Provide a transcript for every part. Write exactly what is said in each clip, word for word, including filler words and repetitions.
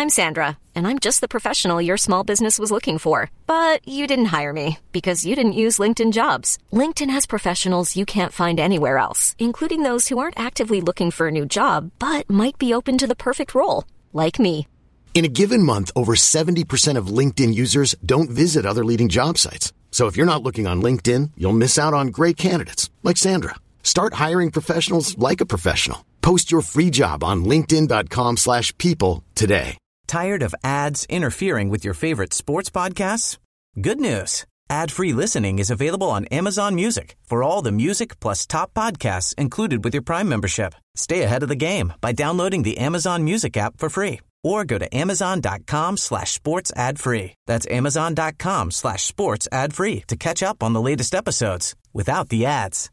I'm Sandra, and I'm just the professional your small business was looking for. But you didn't hire me because you didn't use LinkedIn Jobs. LinkedIn has professionals you can't find anywhere else, including those who aren't actively looking for a new job, but might be open to the perfect role, like me. In a given month, over seventy percent of LinkedIn users don't visit other leading job sites. So if you're not looking on LinkedIn, you'll miss out on great candidates like Sandra. Start hiring professionals like a professional. Post your free job on linkedin.com slash people today. Tired of ads interfering with your favorite sports podcasts? Good news. Ad-free listening is available on Amazon Music for all the music plus top podcasts included with your Prime membership. Stay ahead of the game by downloading the Amazon Music app for free or go to amazon.com slash sports ad free. That's amazon.com slash sports ad free to catch up on the latest episodes without the ads.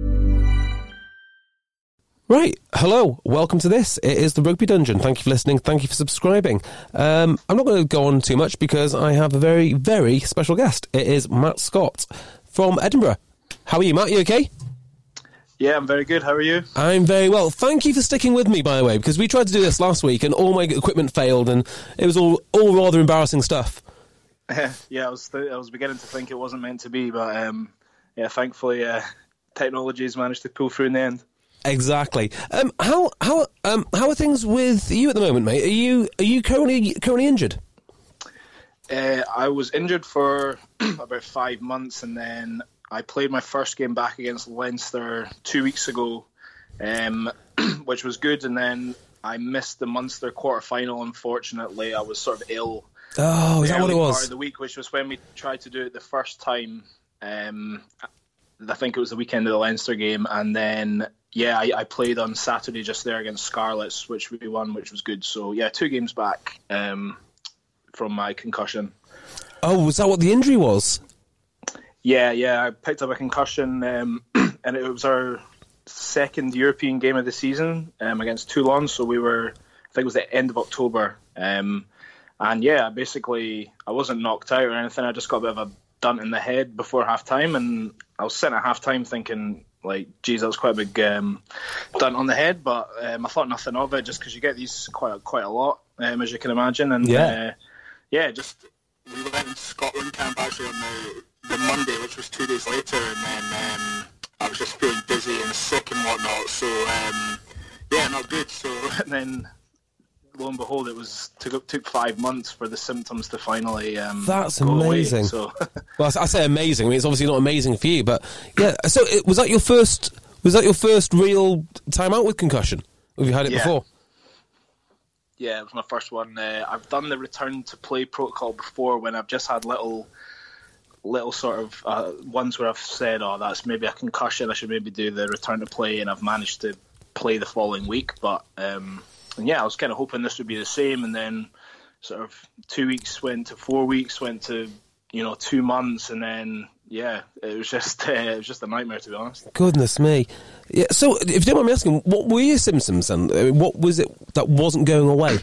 Right, hello, welcome to this. It is the Rugby Dungeon. Thank you for listening, thank you for subscribing. Um, I'm not going to go on too much because I have a very, very special guest. It is Matt Scott from Edinburgh. How are you, Matt? You okay? Yeah, I'm very good. How are you? I'm very well. Thank you for sticking with me, by the way, because we tried to do this last week and all my equipment failed and it was all, all rather embarrassing stuff. yeah, I was th- I was beginning to think it wasn't meant to be, but um, yeah, thankfully uh, technology has managed to pull through in the end. Exactly. Um, how how um, how are things with you at the moment, mate? Are you are you currently currently injured? Uh, I was injured for about five months, and then I played my first game back against Leinster two weeks ago, um, which was good. And then I missed the Munster quarter final. Unfortunately, I was sort of ill. Oh, is that what it was? Part of the week, which was when we tried to do it the first time. Um, I think it was the weekend of the Leinster game, and then. Yeah, I, I played on Saturday just there against Scarlets, which we won, which was good. So, yeah, two games back um, from my concussion. Oh, was that what the injury was? Yeah, yeah, I picked up a concussion, um, and it was our second European game of the season um, against Toulon. So we were, I think it was the end of October. Um, and, yeah, basically, I wasn't knocked out or anything. I just got a bit of a dunt in the head before half-time, and I was sitting at half-time thinking... Like, geez, that was quite a big um, dunt on the head, but um, I thought nothing of it just because you get these quite a, quite a lot, um, as you can imagine. And yeah, uh, yeah, just we went in Scotland camp actually on the, the Monday, which was two days later, and then um, I was just feeling dizzy and sick and whatnot. So um, yeah, not good. So and then lo and behold, it was took took five months for the symptoms to finally um, That's go amazing. Away, so. Well, I say amazing. I mean, it's obviously not amazing for you, but yeah. So, it, was that your first? Was that your first real time out with concussion? Or have you had it yeah. before? Yeah, it was my first one. Uh, I've done the return to play protocol before when I've just had little, little sort of uh, ones where I've said, "Oh, that's maybe a concussion. I should maybe do the return to play," and I've managed to play the following week, but. Um, And yeah, I was kind of hoping this would be the same, and then sort of two weeks went to four weeks, went to you know two months, and then yeah, it was just uh, it was just a nightmare, to be honest. Goodness me! Yeah. So, if you don't mind me asking, what were your symptoms then? I mean, what was it that wasn't going away?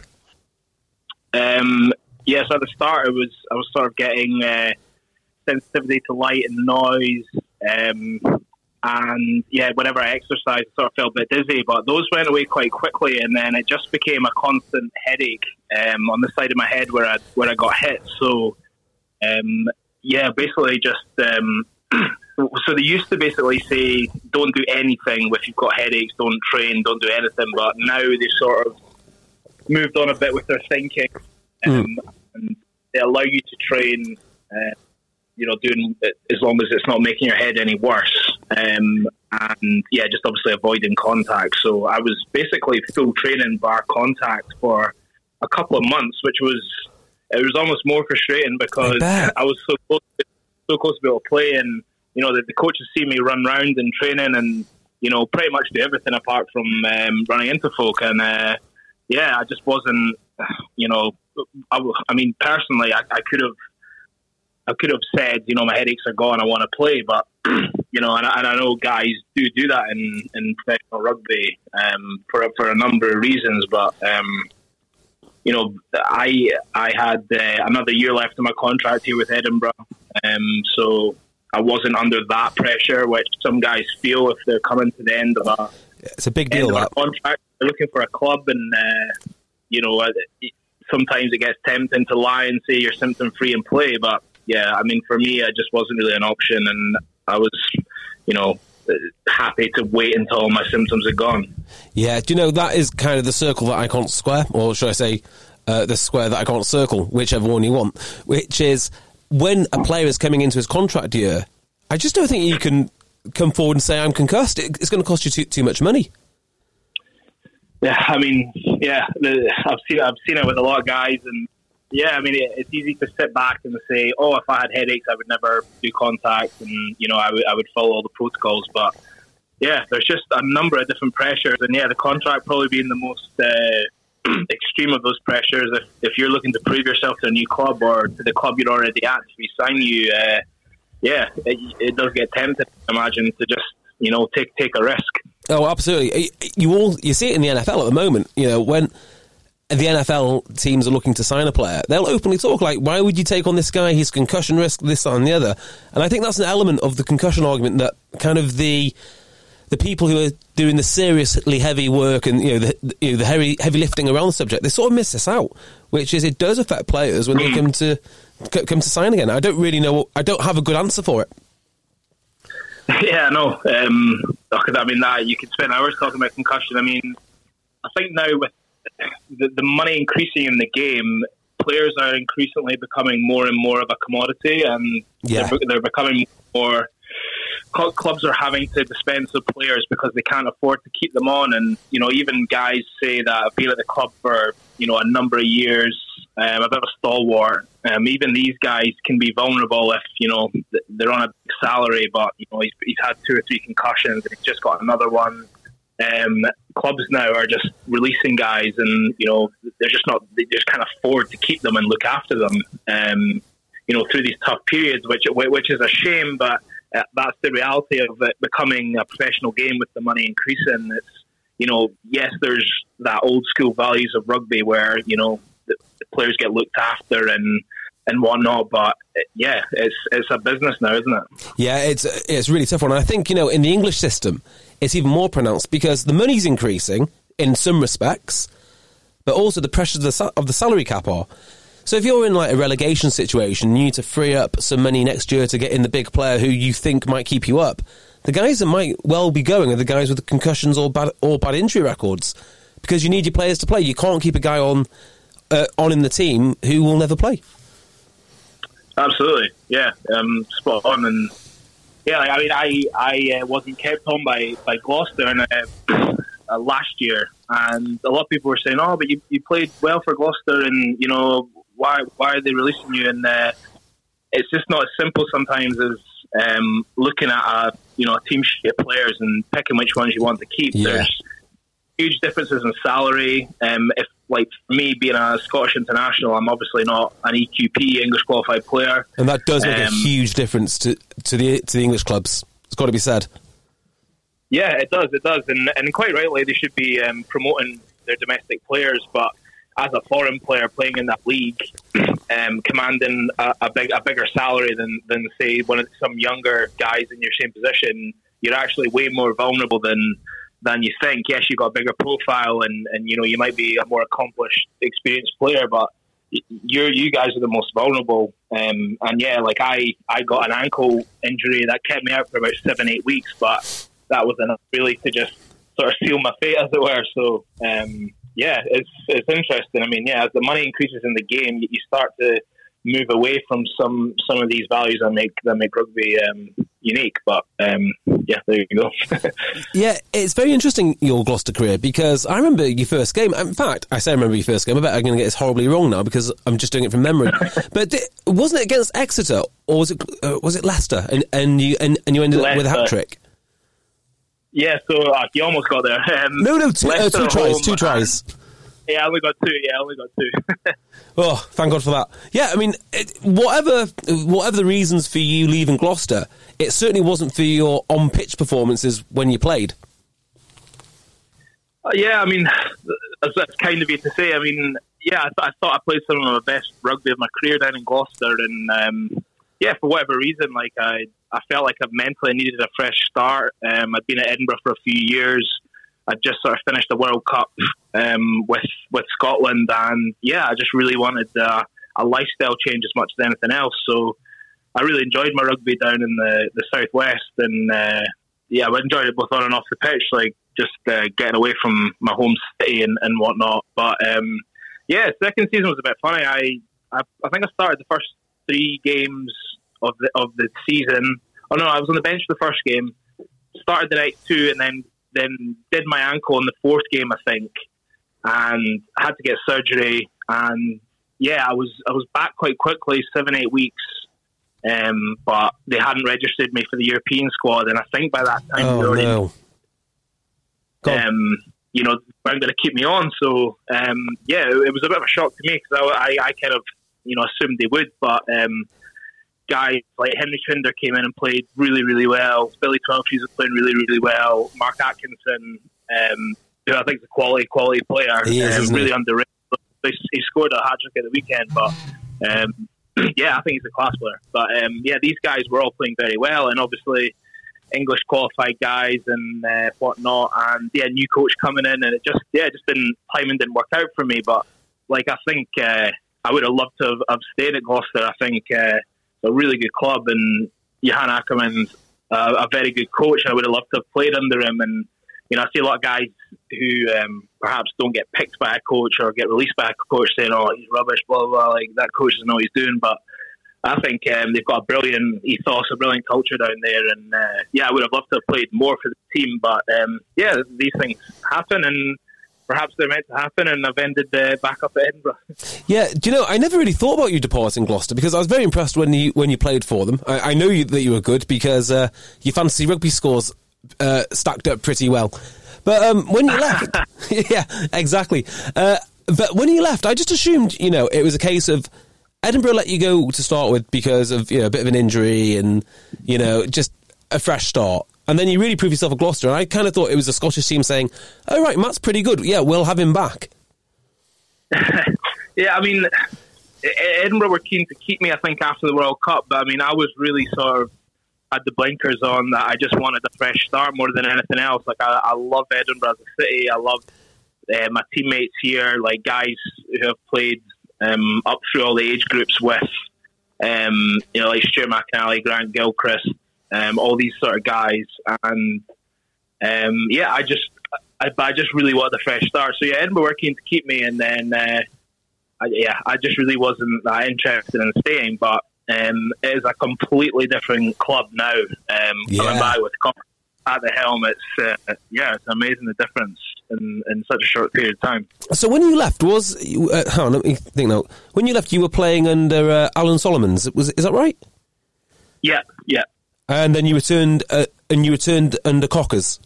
Um. Yeah. So at the start, it was I was sort of getting uh, sensitivity to light and noise. Um. And yeah, whenever I exercised, I sort of felt a bit dizzy, but those went away quite quickly, and then it just became a constant headache um, on the side of my head where I where I got hit. So um, yeah, basically just um, so they used to basically say don't do anything if you've got headaches, don't train, don't do anything. But now they sort of moved on a bit with their thinking, um, mm. and they allow you to train. Uh, you know, doing it as long as it's not making your head any worse. Um, and yeah, just obviously avoiding contact. So I was basically full training bar contact for a couple of months, which was, it was almost more frustrating because I, I was so close, to, so close to be able to play, and, you know, the, the coaches see me run round and training and, you know, pretty much do everything apart from um, running into folk. And uh, yeah, I just wasn't, you know, I, I mean, personally, I, I could have, I could have said, you know, my headaches are gone, I want to play, but, you know, and I, and I know guys do do that in, in professional rugby um, for, for a number of reasons, but, um, you know, I I had uh, another year left of my contract here with Edinburgh, um, so I wasn't under that pressure, which some guys feel if they're coming to the end of a, it's a big deal, end of that. a contract. They're looking for a club, and, uh, you know, sometimes it gets tempting to lie and say you're symptom-free and play. But, yeah, I mean, for me, it just wasn't really an option. And I was, you know, happy to wait until my symptoms had gone. Yeah, do you know, that is kind of the circle that I can't square, or should I say uh, the square that I can't circle, whichever one you want, which is when a player is coming into his contract year, I just don't think you can come forward and say, I'm concussed. It, it's going to cost you too, too much money. Yeah, I mean, yeah, the, I've seen I've seen it with a lot of guys, and yeah, I mean, it, it's easy to sit back and say, oh, if I had headaches, I would never do contact, and you know, I would I would follow all the protocols. But yeah, there's just a number of different pressures, and yeah, the contract probably being the most uh, extreme of those pressures. If if you're looking to prove yourself to a new club or to the club you're already at to re-sign you, uh, yeah, it, it does get tempting, I imagine, to just you know take take a risk. Oh, absolutely. You all you see it in the N F L at the moment. You know, when the N F L teams are looking to sign a player, they'll openly talk like, why would you take on this guy? He's concussion risk, this, that and the other. And I think that's an element of the concussion argument that kind of the the people who are doing the seriously heavy work and you know the, you know, the heavy, heavy lifting around the subject, they sort of miss this out, which is it does affect players when they come to come to sign again. I don't really know. I don't have a good answer for it. Yeah, no. Um, I mean, that you could spend hours talking about concussion. I mean, I think now with the, the money increasing in the game, players are increasingly becoming more and more of a commodity, and yeah. they're, they're becoming more. Clubs are having to dispense with players because they can't afford to keep them on, and you know, even guys say that have been at the club for you know a number of years, um, a bit of a stalwart. Um, even these guys can be vulnerable if you know they're on a big salary, but you know he's, he's had two or three concussions and he's just got another one. Um, clubs now are just releasing guys, and you know they're just not. They just can't afford to keep them and look after them. Um, you know through these tough periods, which which is a shame, but uh, that's the reality of it becoming a professional game with the money increasing. It's you know yes, there's that old school values of rugby where you know the, the players get looked after and. and whatnot, but yeah, it's it's a business now, isn't it? Yeah, it's it's really tough one. I think, you know, in the English system, it's even more pronounced because the money's increasing in some respects, but also the pressures of the, of the salary cap are. So if you're in like a relegation situation, you need to free up some money next year to get in the big player who you think might keep you up. The guys that might well be going are the guys with the concussions or bad or bad injury records, because you need your players to play. You can't keep a guy on uh, on in the team who will never play. Absolutely, yeah, um, spot on, and yeah, I mean, I I uh, wasn't kept on by, by Gloucester and, uh, uh, last year, and a lot of people were saying, "Oh, but you, you played well for Gloucester, and you know why why are they releasing you?" And uh, it's just not as simple sometimes as um, looking at a you know a team sheet of players and picking which ones you want to keep. Yeah. There's huge differences in salary. Um, if like for me being a Scottish international, I'm obviously not an E Q P English qualified player, and that does make um, a huge difference to to the to the English clubs. It's got to be said. Yeah, it does. It does, and and quite rightly, they should be um, promoting their domestic players. But as a foreign player playing in that league, um, commanding a, a big a bigger salary than than say one of some younger guys in your same position, you're actually way more vulnerable than. than you think. Yes, you've got a bigger profile and, and you know, you might be a more accomplished, experienced player, but you're, you guys are the most vulnerable. Um, and yeah, like I, I got an ankle injury that kept me out for about seven, eight weeks, but that was enough really to just sort of seal my fate, as it were. So, um, yeah, it's, it's interesting. I mean, yeah, as the money increases in the game, you start to move away from some, some of these values that make, that make rugby, um, unique, but um, yeah, there you go. Yeah, it's very interesting, your Gloucester career, because I remember your first game. In fact, I say I remember your first game. I bet I'm going to get this horribly wrong now because I'm just doing it from memory. But th- wasn't it against Exeter or was it uh, was it Leicester? And and you and, and you ended Leicester. up with a hat trick. Yeah, so uh, you almost got there. Um, no, no, two, uh, two tries, two tries. Yeah, I only got two. Yeah, I only got two. Oh, thank God for that. Yeah, I mean, it, whatever whatever the reasons for you leaving Gloucester, it certainly wasn't for your on-pitch performances when you played. Uh, yeah, I mean, that's, that's kind of you to say. I mean, yeah, I, th- I thought I played some of my best rugby of my career down in Gloucester, and um, yeah, for whatever reason, like I, I felt like I mentally needed a fresh start. Um, I'd been at Edinburgh for a few years. I just sort of finished the World Cup um, with with Scotland, and yeah, I just really wanted uh, a lifestyle change as much as anything else. So I really enjoyed my rugby down in the the southwest, and uh, yeah, I enjoyed it both on and off the pitch, like just uh, getting away from my home city and, and whatnot. But um, yeah, second season was a bit funny. I, I I think I started the first three games of the of the season. Oh no, I was on the bench for the first game. Started the next two, and then then did my ankle in the fourth game, I think, and I had to get surgery. And yeah, I was I was back quite quickly, seven eight weeks. Um, but they hadn't registered me for the European squad, and I think by that time oh, they already, no. um, you know, weren't going to keep me on. So um, yeah, it, it was a bit of a shock to me because I, I, I kind of you know assumed they would, but um, guys like Henry Trinder came in and played really really well. Billy Twelfthrees was playing really really well. Mark Atkinson, um, who I think is a quality quality player, he is, um, really he? underrated. He, he scored a hat trick at the weekend, but. Um, Yeah, I think he's a class player. But um, yeah, these guys were all playing very well, and obviously English qualified guys and uh, whatnot. And yeah, new coach coming in, and it just yeah, it just didn't timing didn't work out for me. But like I think uh, I would have loved to have, have stayed at Gloucester. I think uh, it's a really good club, and Johan Ackerman's uh, a very good coach. I would have loved to have played under him. And you know, I see a lot of guys who um, perhaps don't get picked by a coach or get released by a coach saying, "Oh, he's rubbish," blah blah blah. Like that coach doesn't know what he's doing. But I think um, they've got a brilliant ethos, a brilliant culture down there. And uh, yeah, I would have loved to have played more for the team. But um, yeah, these things happen, and perhaps they're meant to happen. And I've ended uh, back up at Edinburgh. Yeah, do you know? I never really thought about you departing Gloucester because I was very impressed when you when you played for them. I, I know you, that you were good because uh, your fantasy rugby scores uh, stacked up pretty well. But um, when you left, yeah, exactly. Uh, but when you left, I just assumed, you know, it was a case of Edinburgh let you go to start with because of, you know, a bit of an injury and, you know, just a fresh start. And then you really proved yourself at Gloucester. And I kind of thought it was a Scottish team saying, "Oh, right, Matt's pretty good. Yeah, we'll have him back." Yeah, I mean, Edinburgh were keen to keep me, I think, after the World Cup. But, I mean, I was really sort of had the blinkers on that I just wanted a fresh start more than anything else. Like I, I love Edinburgh as a city. I love uh, my teammates here, like guys who have played um, up through all the age groups with, um, you know, like Stuart McAnally, Grant Gilchrist, um, all these sort of guys. And um, yeah, I just, I, I just really wanted a fresh start. So yeah, Edinburgh were keen to keep me, and then uh, I, yeah, I just really wasn't that interested in staying, but. Um, it is a completely different club now. Um, yeah. Coming back with Connor at the helm, it's uh, yeah, it's amazing the difference in, in such a short period of time. So when you left, was uh, hang on, let me think now. When you left, you were playing under uh, Alan Solomons. Was is that right? Yeah, yeah. And then you returned, uh, and you returned under Cockers.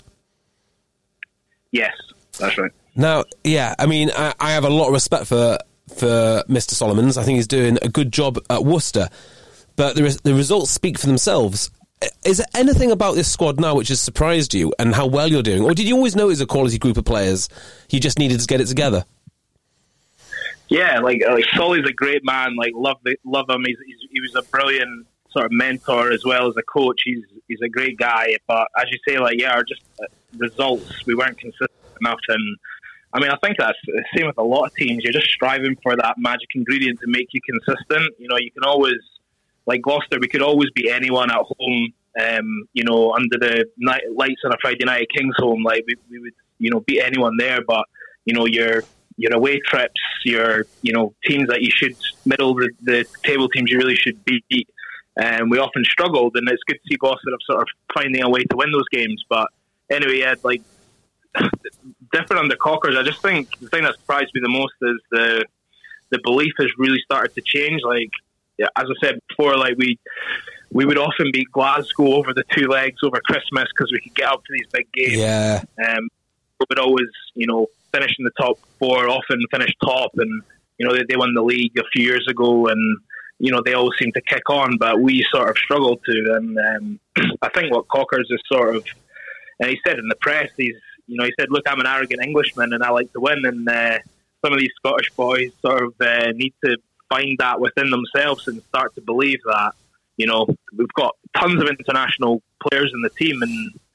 Yes, that's right. Now, yeah, I mean, I, I have a lot of respect for for Mister Solomons. I think he's doing a good job at Worcester. But the, the results speak for themselves. Is there anything about this squad now which has surprised you and how well you're doing? Or did you always know it was a quality group of players? You just needed to get it together? Yeah, like, like Solly's a great man. Like, love the, love him. He's, he's, he was a brilliant sort of mentor as well as a coach. He's he's a great guy. But as you say, like, yeah, our just uh, results, we weren't consistent enough. And I mean, I think that's the same with a lot of teams. You're just striving for that magic ingredient to make you consistent. You know, you can always, like Gloucester, we could always beat anyone at home, um, you know, under the night, lights on a Friday night at Kingsholm. Like, we, we would, you know, beat anyone there. But, you know, your your away trips, your, you know, teams that you should, middle the, the table teams you really should beat. And um, we often struggled, and it's good to see Gloucester of sort of finding a way to win those games. But anyway, yeah, like, different under Cockers. I just think the thing that surprised me the most is the the belief has really started to change. Like, yeah, as I said before, like we we would often beat Glasgow over the two legs over Christmas because we could get up to these big games. Yeah, um, we would always, you know, finish in the top four. Often finish top, and you know they, they won the league a few years ago, and you know they always seem to kick on, but we sort of struggled to. And um, I think what Cockers is sort of, and he said in the press, he's. You know, he said, "Look, I'm an arrogant Englishman and I like to win." And uh, some of these Scottish boys sort of uh, need to find that within themselves and start to believe that. You know, we've got tons of international players in the team, and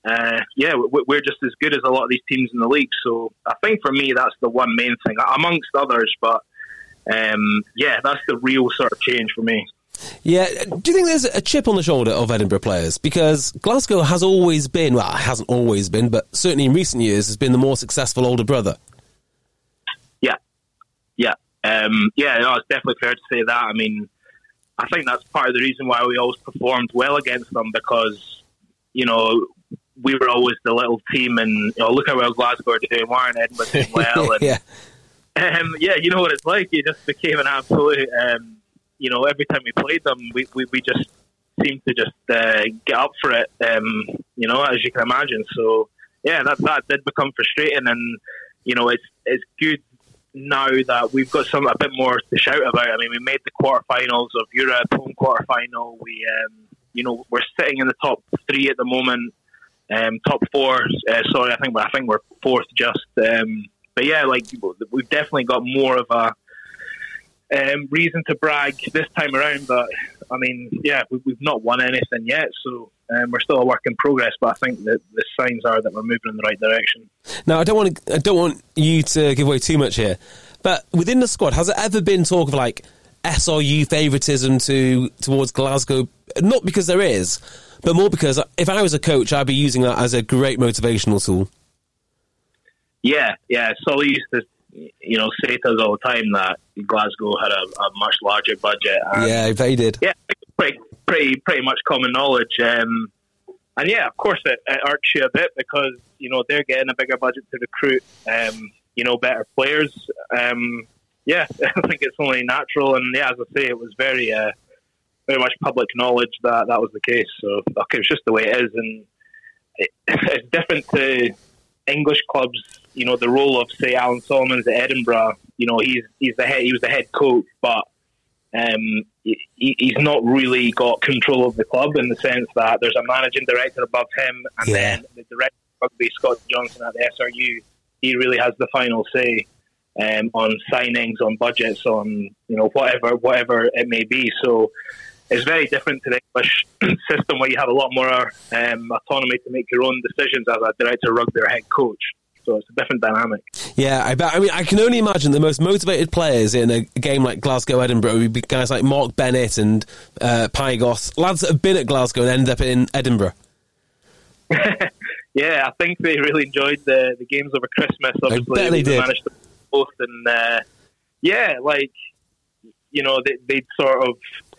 uh, yeah, we're just as good as a lot of these teams in the league. So I think for me, that's the one main thing, amongst others. But um, yeah, that's the real sort of change for me. Yeah, do you think there's a chip on the shoulder of Edinburgh players? Because Glasgow has always been, well, it hasn't always been, but certainly in recent years has been the more successful older brother. Yeah, yeah. Um, yeah, no, it's definitely fair to say that. I mean, I think that's part of the reason why we always performed well against them, because, you know, we were always the little team, and you know, look how well Glasgow are doing, why aren't Edinburgh doing well? And, yeah. Um, yeah, you know what it's like. It just became an absolute... Um, you know, every time we played them, we, we, we just seemed to just uh, get up for it, um, you know, as you can imagine. So, yeah, that that did become frustrating, and, you know, it's it's good now that we've got some a bit more to shout about. I mean, we made the quarterfinals of Europe, home quarterfinal. We, um, you know, we're sitting in the top three at the moment, um, top four. Uh, sorry, I think I think we're fourth just. Um, but yeah, like we've definitely got more of a Um, reason to brag this time around, but I mean, yeah, we, we've not won anything yet, so um, we're still a work in progress. But I think that the signs are that we're moving in the right direction. Now, I don't want to, I don't want you to give away too much here, but within the squad, has it ever been talk of like S R U favouritism to towards Glasgow? Not because there is, but more because if I was a coach, I'd be using that as a great motivational tool. Yeah, yeah. Solly used to, you know, say to us all the time that Glasgow had a, a much larger budget. And yeah, they did. Yeah, pretty, pretty, pretty much common knowledge. Um, and yeah, of course, it, it irks you a bit because you know they're getting a bigger budget to recruit, um, you know, better players. Um, yeah, I think it's only natural. And yeah, as I say, it was very, uh, very much public knowledge that that was the case. So okay, it's just the way it is, and it, it's different to English clubs. You know, the role of, say, Alan Solomons at Edinburgh, you know, he's he's the head, he was the head coach, but um, he, he's not really got control of the club in the sense that there's a managing director above him, and yeah. then the director of rugby, Scott Johnson at the S R U, he really has the final say um, on signings, on budgets, on, you know, whatever whatever it may be. So it's very different to the English system where you have a lot more um, autonomy to make your own decisions as a director of rugby or head coach. So it's a different dynamic. Yeah, I bet. I mean, I can only imagine the most motivated players in a game like Glasgow Edinburgh would be guys like Mark Bennett and uh, Pygos, lads that have been at Glasgow and ended up in Edinburgh. Yeah, I think they really enjoyed the, the games over Christmas. Obviously, I bet they did. Managed to both, and uh, yeah, like you know, they, they'd sort of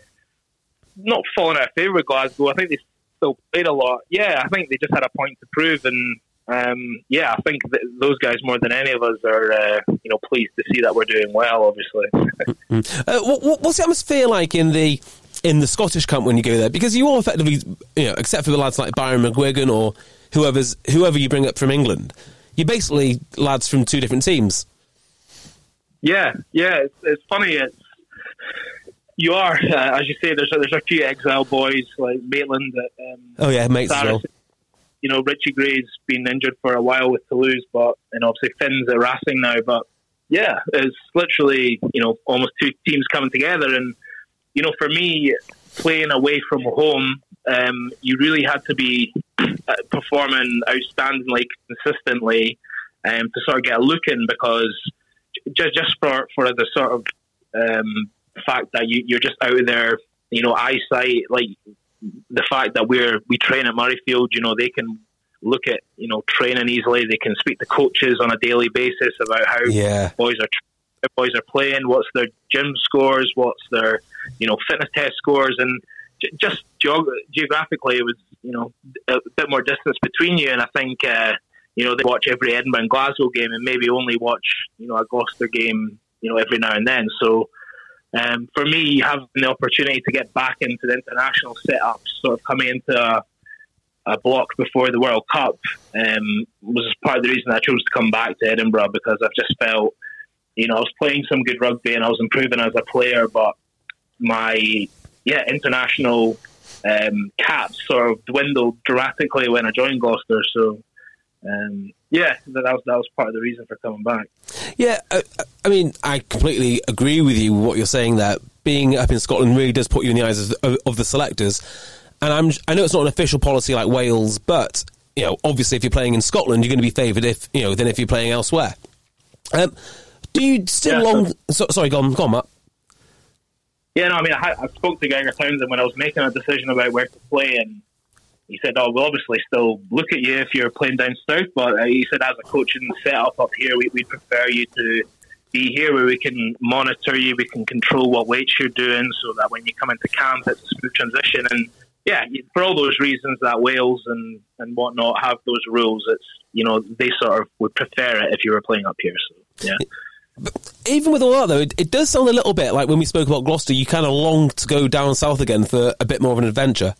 not fallen out of favour with Glasgow. I think they still played a lot. Yeah, I think they just had a point to prove, and. Um, yeah, I think that those guys more than any of us are, uh, you know, pleased to see that we're doing well. Obviously, mm-hmm. uh, what, what's the atmosphere like in the in the Scottish camp when you go there? Because you all effectively, you know, except for the lads like Byron McGuigan or whoever's whoever you bring up from England, you're basically lads from two different teams. Yeah, yeah, it's, it's funny. It's you are, uh, as you say. There's there's a few exile boys like Maitland. At, um, oh yeah, Maitland. You know, Richie Gray's been injured for a while with Toulouse, but and obviously Finn's at Racing now. But yeah, it's literally, you know, almost two teams coming together. And you know, for me, playing away from home, um, you really had to be performing outstandingly, consistently, um, to sort of get a look in, because just just for for the sort of um, fact that you, you're just out of their, you know, eyesight, like. The fact that we're we train at Murrayfield, you know, they can look at, you know, training easily. They can speak to coaches on a daily basis about how yeah. boys are boys are playing, what's their gym scores, what's their, you know, fitness test scores, and j- just geog- geographically, it was, you know, a bit more distance between you. And I think, uh, you know, they watch every Edinburgh and Glasgow game, and maybe only watch, you know, a Gloucester game, you know, every now and then. So. Um, for me, having the opportunity to get back into the international setup, sort of coming into a, a block before the World Cup, um, was part of the reason I chose to come back to Edinburgh, because I've just felt, you know, I was playing some good rugby and I was improving as a player, but my yeah international um, caps sort of dwindled dramatically when I joined Gloucester. So. Um, yeah, that was that was part of the reason for coming back. Yeah, I, I mean, I completely agree with you with what you're saying there. Being up in Scotland really does put you in the eyes of, of the selectors. And I'm, I know it's not an official policy like Wales, but you know, obviously if you're playing in Scotland, you're going to be favoured if you know than if you're playing elsewhere. Um, do you still yeah, long? So, sorry, go on, go on, Matt. Yeah, no, I mean, I, I spoke to Geiger Townsend when I was making a decision about where to play, and he said, "Oh, we'll obviously still look at you if you're playing down south, but uh, he said as a coaching setup up here, we, we'd prefer you to be here where we can monitor you, we can control what weights you're doing, so that when you come into camp, it's a smooth transition." And yeah, for all those reasons that Wales and, and whatnot have those rules, it's, you know, they sort of would prefer it if you were playing up here. So yeah. But even with all that, though, it, it does sound a little bit like when we spoke about Gloucester, you kind of longed to go down south again for a bit more of an adventure.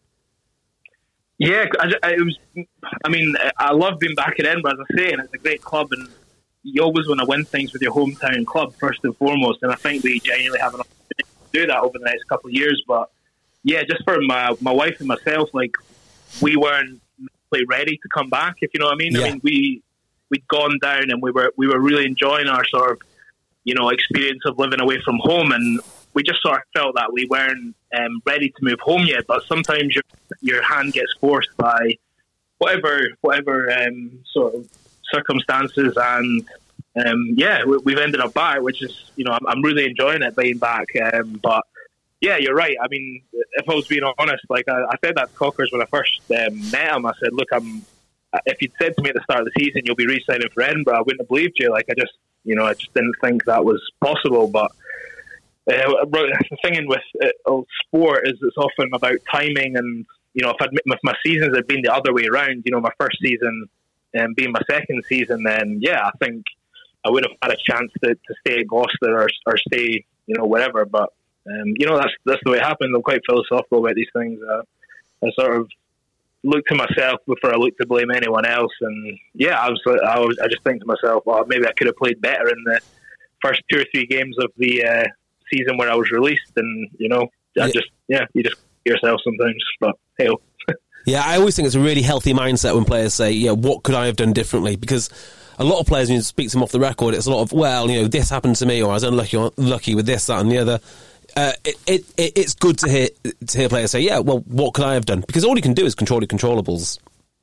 Yeah, I, I, it was. I mean, I love being back in Edinburgh, as I say, and it's a great club, and you always want to win things with your hometown club first and foremost, and I think we genuinely have an opportunity to do that over the next couple of years. But yeah, just for my my wife and myself, like, we weren't really ready to come back, if you know what I mean. Yeah. I mean, we we'd gone down and we were we were really enjoying our sort of, you know, experience of living away from home, and we just sort of felt that we weren't um, ready to move home yet. But sometimes your your hand gets forced by whatever whatever um, sort of circumstances, and um, yeah, we, we've ended up back, which is, you know, I'm, I'm really enjoying it being back. Um, but yeah, you're right. I mean, if I was being honest, like I, I said that to Cockers when I first um, met him. I said, look, I'm. If you'd said to me at the start of the season you'll be re-signing for Edinburgh, I wouldn't have believed you. Like I just, you know, I just didn't think that was possible. But uh, the thing with uh, sport is it's often about timing, and you know, if, I'd, if my seasons had been the other way around, you know, my first season um, being my second season, then yeah, I think I would have had a chance to, to stay at Gloucester or, or stay, you know, wherever. But um, you know, that's that's the way it happened. I'm quite philosophical about these things. Uh, I sort of look to myself before I look to blame anyone else, and yeah, I was, I was, I just think to myself, well, maybe I could have played better in the first two or three games of the uh, season where I was released, and you know, I just, yeah, you just yourself sometimes, but hey. Yeah, I always think it's a really healthy mindset when players say, yeah, what could I have done differently? Because a lot of players, when you speak to them off the record, it's a lot of, well, you know, this happened to me, or I was unlucky, lucky with this, that, and the other. Uh, it, it, it it's good to hear to hear players say, yeah, well, what could I have done? Because all you can do is control your controllables.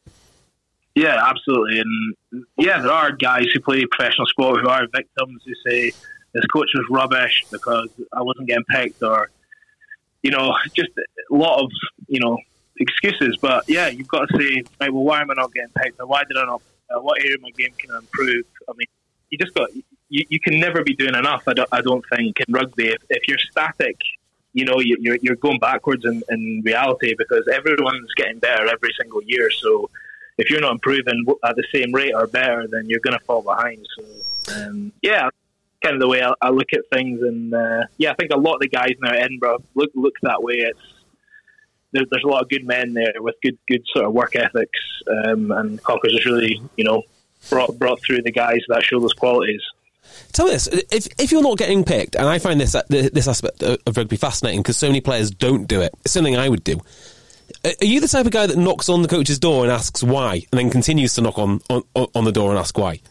Yeah, absolutely. And yeah, there are guys who play professional sport who are victims who say this coach was rubbish because I wasn't getting picked, or, you know, just a lot of, you know, excuses. But yeah, you've got to say, right, well, why am I not getting picked? Or why did I not, uh, what area of my game can I improve? I mean, you just got, you, you can never be doing enough, I don't, I don't think, in rugby. If, if you're static, you know, you, you're you're going backwards in, in reality, because everyone's getting better every single year. So if you're not improving at the same rate or better, then you're going to fall behind. So um, yeah, kind of the way I, I look at things. And uh, yeah, I think a lot of the guys now at Edinburgh look look that way. It's there, there's a lot of good men there with good good sort of work ethics, um, and Cockers has really, you know, brought brought through the guys that show those qualities. Tell me this, if if you're not getting picked, and I find this this aspect of rugby fascinating because so many players don't do it, it's something I would do. Are you the type of guy that knocks on the coach's door and asks why, and then continues to knock on, on, on the door and ask why?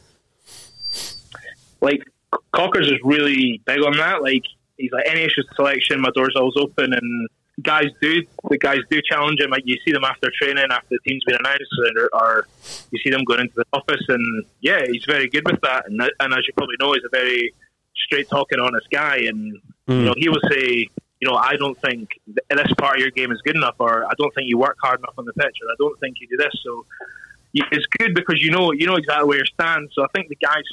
Like, Cockers is really big on that. Like, he's like, any issues with selection, my door's always open, and guys do, the guys do challenge him. Like, you see them after training, after the team's been announced, or, or you see them going into the office, and yeah, he's very good with that. And, and as you probably know, he's a very straight-talking, honest guy, and mm. you know, he will say, you know, I don't think this part of your game is good enough, or I don't think you work hard enough on the pitch, or I don't think you do this. So it's good because you know you know exactly where you stand. So I think the guys...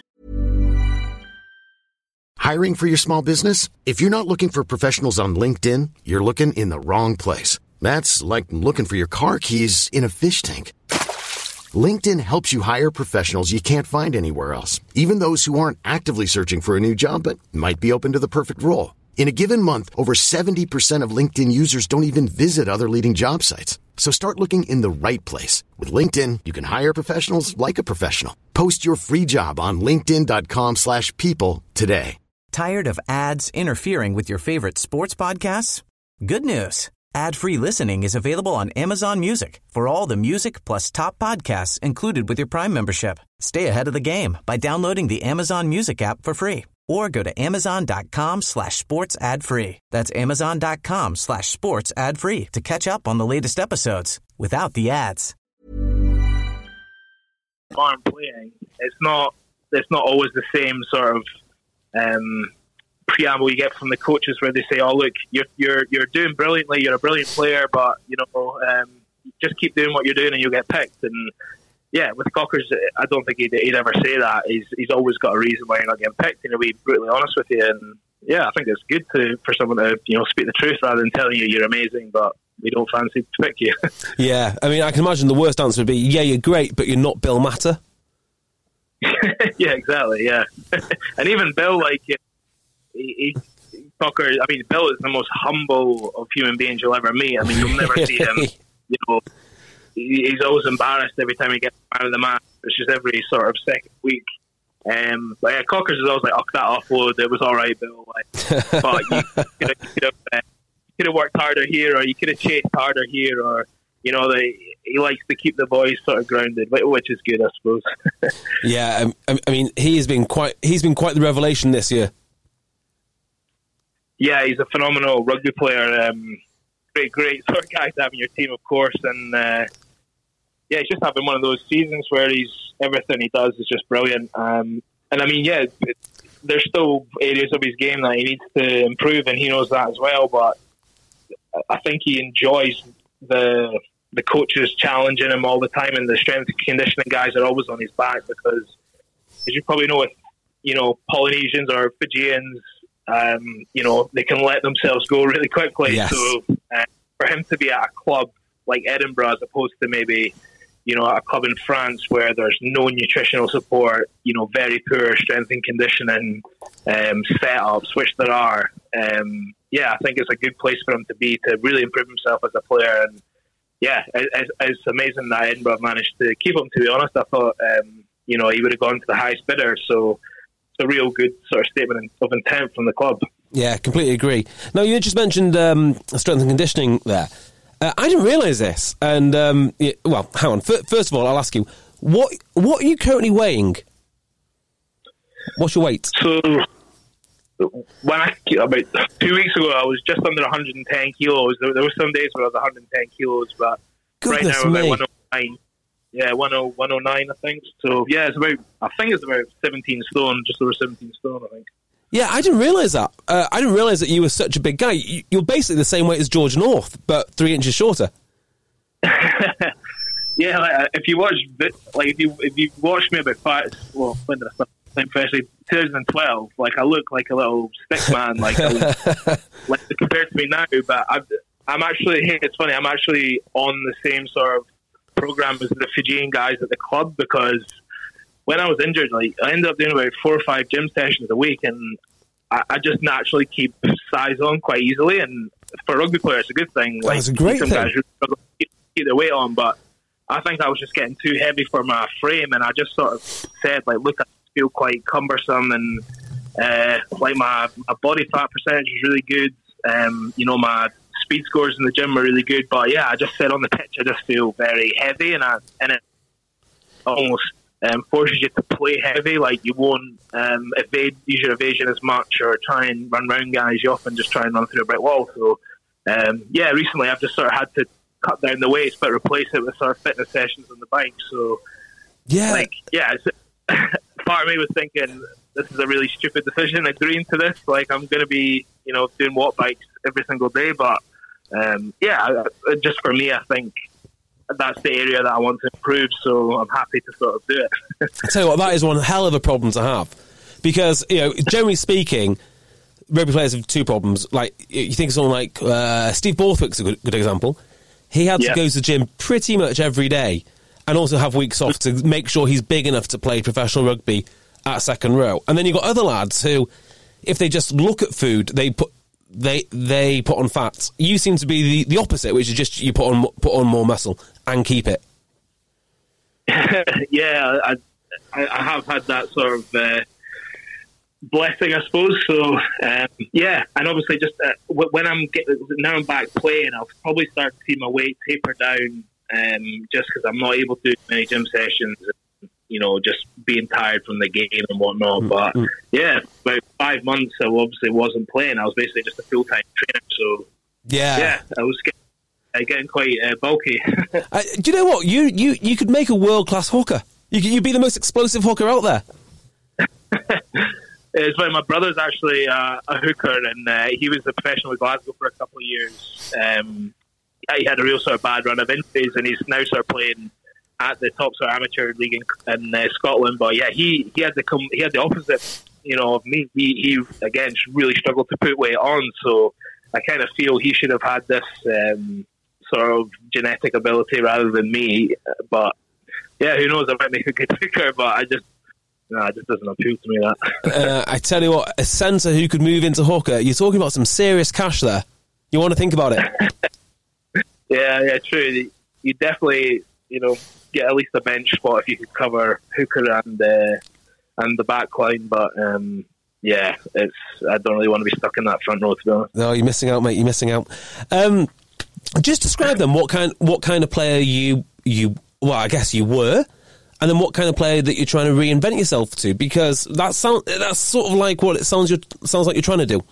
Hiring for your small business? If you're not looking for professionals on LinkedIn, you're looking in the wrong place. That's like looking for your car keys in a fish tank. LinkedIn helps you hire professionals you can't find anywhere else, even those who aren't actively searching for a new job but might be open to the perfect role. In a given month, over seventy percent of LinkedIn users don't even visit other leading job sites. So start looking in the right place. With LinkedIn, you can hire professionals like a professional. Post your free job on linkedin.com slash people today. Tired of ads interfering with your favorite sports podcasts? Good news. Ad-free listening is available on Amazon Music for all the music plus top podcasts included with your Prime membership. Stay ahead of the game by downloading the Amazon Music app for free. Or go to amazon.com slash sports ad free. That's amazon.com slash sports ad free to catch up on the latest episodes without the ads. aren't playing, it's not it's not always the same sort of um, preamble you get from the coaches where they say, "Oh, look, you're you're you're doing brilliantly. You're a brilliant player, but you know, um, just keep doing what you're doing, and you'll get picked." And yeah, with Cockers, I don't think he'd, he'd ever say that. He's he's always got a reason why you're not getting picked, and he'll be brutally honest with you. And yeah, I think it's good to for someone to you know speak the truth rather than telling you you're amazing, but we don't fancy to pick you. Yeah, I mean, I can imagine the worst answer would be, "Yeah, you're great, but you're not Bill Matter." Yeah, exactly. Yeah, and even Bill, like he, he Cocker. I mean, Bill is the most humble of human beings you'll ever meet. I mean, you'll never see him. You know, he, he's always embarrassed every time he gets out of the match, which is every sort of second week. Um, but yeah, Cockers is always like, "Oh, that offload, it was all right, Bill." Like, but you could have, you could have, uh, you could have worked harder here, or you could have chased harder here, or you know, the, he likes to keep the boys sort of grounded, which is good, I suppose. Yeah, um, I mean, he has been quite he's been quite the revelation this year. Yeah, he's a phenomenal rugby player. Um, great, great sort of guy to have in your team, of course, and uh, yeah, he's just having one of those seasons where he's everything he does is just brilliant. Um, and I mean, yeah, it, there's still areas of his game that he needs to improve, and he knows that as well. But I think he enjoys the the coaches challenging him all the time, and the strength and conditioning guys are always on his back because, as you probably know, with you know Polynesians or Fijians, um, you know they can let themselves go really quickly. Yes. So uh, for him to be at a club like Edinburgh, as opposed to maybe you know at a club in France where there's no nutritional support, you know very poor strength and conditioning um, setups, which there are. Um, yeah, I think it's a good place for him to be to really improve himself as a player. And yeah, it's, it's amazing that Edinburgh managed to keep him, to be honest. I thought, um, you know, he would have gone to the highest bidder. So it's a real good sort of statement of intent from the club. Yeah, completely agree. Now, you just mentioned um, strength and conditioning there. Uh, I didn't realise this. And, um, yeah, well, hang on. F- first of all, I'll ask you, what what are you currently weighing? What's your weight? So when I, about two weeks ago, I was just under one hundred ten kilos. There, there were some days where I was one hundred ten kilos, but Goodness right now I'm me. about one oh nine. Yeah, one oh nine, I think. So yeah, it's about. I think it's about seventeen stone, just over seventeen stone, I think. Yeah, I didn't realise that. Uh, I didn't realise that you were such a big guy. You, you're basically the same weight as George North, but three inches shorter. Yeah, like, if you watch, like if you if you watch me about five, well, when did I start? Especially twenty twelve, like I look like a little stick man, like, I look, like compared to me now. But I'm, I'm actually, hey, it's funny, I'm actually on the same sort of program as the Fijian guys at the club because when I was injured, like I ended up doing about four or five gym sessions a week, and I, I just naturally keep size on quite easily. And for a rugby player, it's a good thing. Like, That's a great some thing. guys really struggle to keep, keep their weight on, but I think I was just getting too heavy for my frame, and I just sort of said, like, look, I feel quite cumbersome, and uh, like my, my body fat percentage is really good. Um, you know, my speed scores in the gym are really good, but yeah, I just said on the pitch, I just feel very heavy, and I and it almost um, forces you to play heavy. Like you won't um, evade, use your evasion as much, or try and run round guys. You often just try and run through a brick wall. So um, yeah, recently I've just sort of had to cut down the weights, but replace it with sort of fitness sessions on the bike. So Yeah. like yeah, it's, part of me was thinking this is a really stupid decision agreeing to this. Like I'm going to be, you know, doing watt bikes every single day, but um, yeah, just for me, I think that's the area that I want to improve. So I'm happy to sort of do it. I tell you what, that is one hell of a problem to have because you know, generally speaking, rugby players have two problems. Like you think of someone like uh, Steve Borthwick's a good, good example. He had Yeah. to go to the gym pretty much every day and also have weeks off to make sure he's big enough to play professional rugby at second row. And then you've got other lads who, if they just look at food, they put they they put on fat. You seem to be the, the opposite, which is just you put on put on more muscle and keep it. Yeah, I, I have had that sort of uh, blessing, I suppose. So um, yeah, and obviously, just uh, when I'm get, now I'm back playing, I'll probably start to see my weight taper down, um, just because I'm not able to do many gym sessions. You know, just being tired from the game and whatnot. Mm-hmm. But yeah, about five months I obviously wasn't playing. I was basically just a full time trainer. So Yeah, yeah, I was getting, uh, getting quite uh, bulky. uh, do you know what? You you you could make a world class hooker. You, you'd be the most explosive hooker out there. It's funny, my brother's actually uh, a hooker, and uh, he was a professional with Glasgow for a couple of years. Um, he had a real sort of bad run of injuries, and he's now sort of playing at the top sort of amateur league in, in uh, Scotland. But yeah, he, he had the com- he had the opposite, you know, of me. He, he again really struggled to put weight on, so I kind of feel he should have had this um, sort of genetic ability rather than me. But yeah, who knows? I might make a good hooker, but I just. No, it just doesn't appeal to me, that. uh, I tell you what, a centre who could move into hooker, you're talking about some serious cash there. You want to think about it. yeah, yeah, true. You definitely, you know, get at least a bench spot if you could cover hooker and uh, and the back line, but um, yeah, it's. I don't really want to be stuck in that front row, to be honest. No, you're missing out, mate. You're missing out. Um, just describe them. What kind? What kind of player you you? Well, I guess you were. And then what kind of player that you're trying to reinvent yourself to? Because that sound, that's sort of like what it sounds, you're, sounds like you're trying to do.